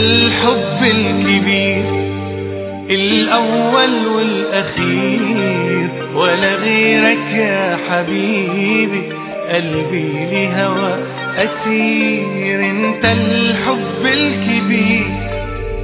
الحب الكبير، الأول والأخير، ولا غيرك يا حبيبي، قلبي لهوى أسير. انت الحب الكبير.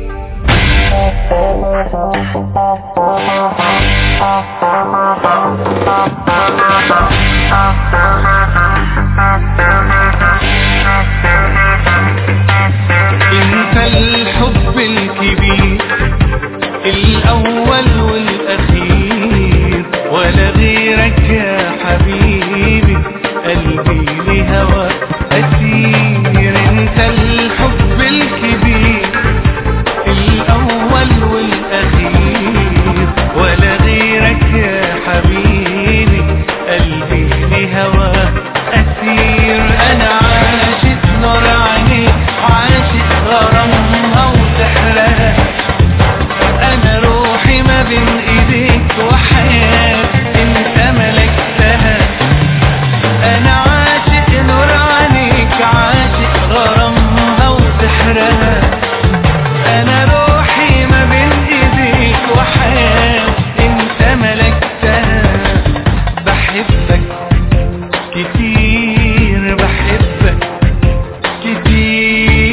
انت الحب الكبير، الأول والأخير، ولا غيرك يا حبيبي، قلبي لهوى أسير. انت الحب الكبير، الأول والأخير، ولا غيرك يا حبيبي، قلبي لهوى أسير. أنا عاشق نور عينيك، عاشق غرامها وسحرها، أنا روحي ما بين إيديك وحياتي أنت ملكتها. أنا عاشق نور عينيك، عاشق غرامها وسحرها، أنا روحي ما بين إيديك وحياتي أنت ملكتها. بحبك كتير، بحبك كتير.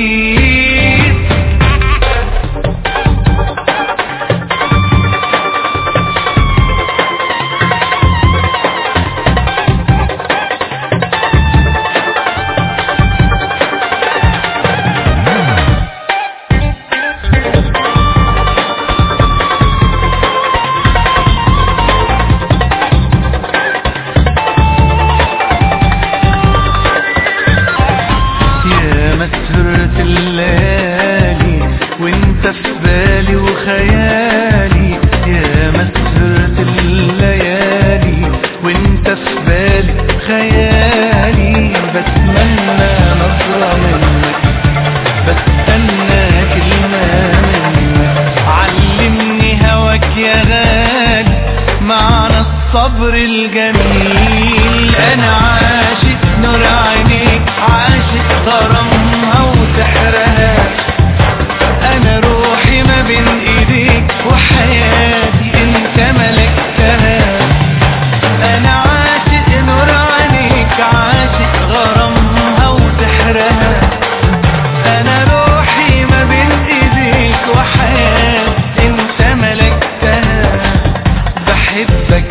مسهرة الليالي وانت في بالي وخيالي، يا مسهرة الليالي وانت في بالي خيالي. بتمنى نظرة منك، بستنى كلمة منك، علمني هواك يا غالي، معنى الصبر الجميل. انا عاشق نور عينيك، عاشق غرامها وسحرها، أنا روحي ما بين إيديك وحياتي أنت ملكتها. أنا عاشق نور عينيك، عاشق غرامها وسحرها، أنا روحي ما بين إيديك وحياتي أنت ملكتها. بحبك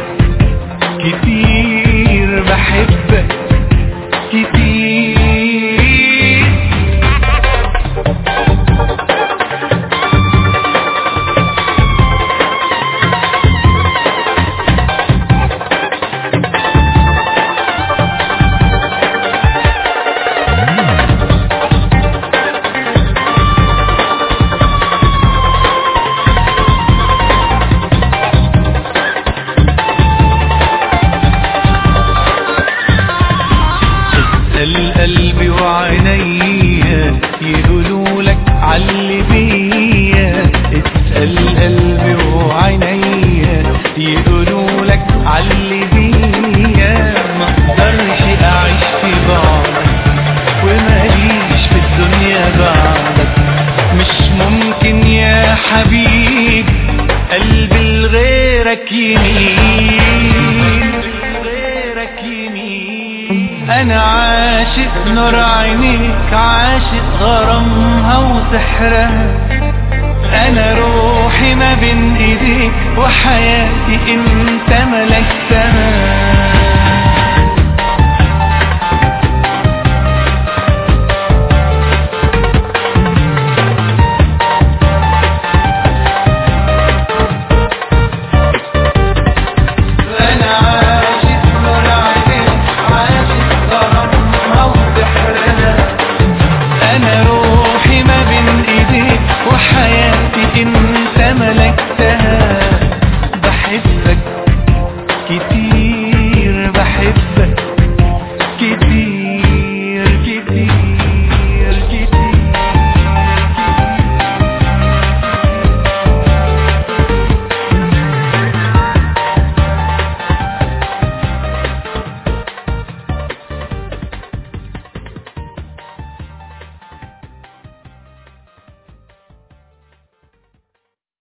كتير، بحبك كتير. قلبي وعينيا يقولوا لك علي بيا، اسأل قلبي وعينيا يقولوا لك علي بيا. ما اقدرش اعيش في بعدك وماليش في الدنيا بعدك، مش ممكن يا حبيبي قلبي لغيرك يميل. أنا عاشق نور عينيك، عاشق غرامها وسحرها، أنا روحي ما بين إيديك وحياتي أنت ملكتها.